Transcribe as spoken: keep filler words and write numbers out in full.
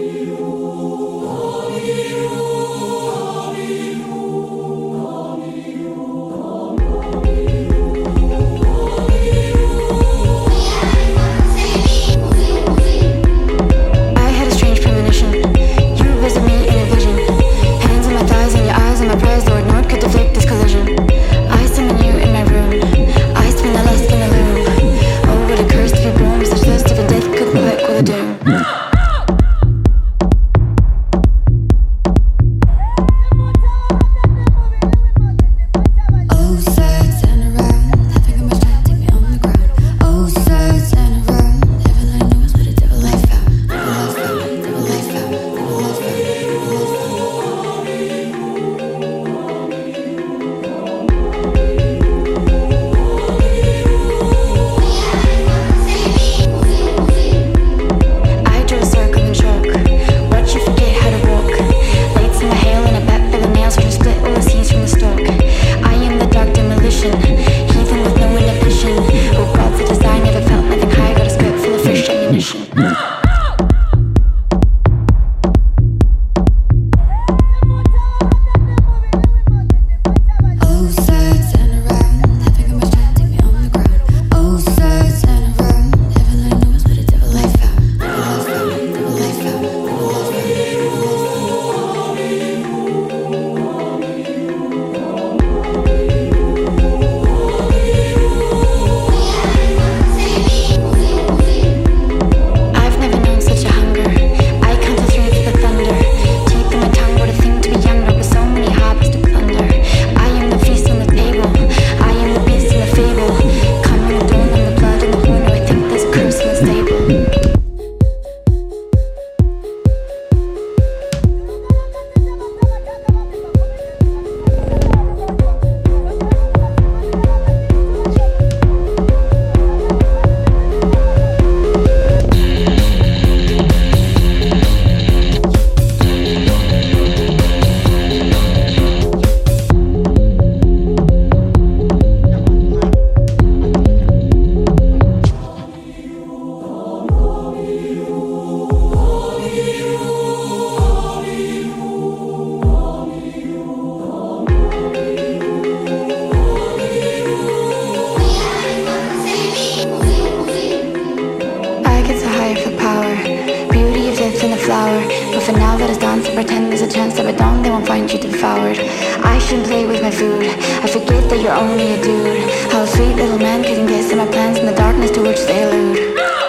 Pretend there's a chance that we're done, they won't find you devoured. I shouldn't play with my food, I forget that you're only a dude. How a sweet little man couldn't guess at my plans in the darkness to which they allude.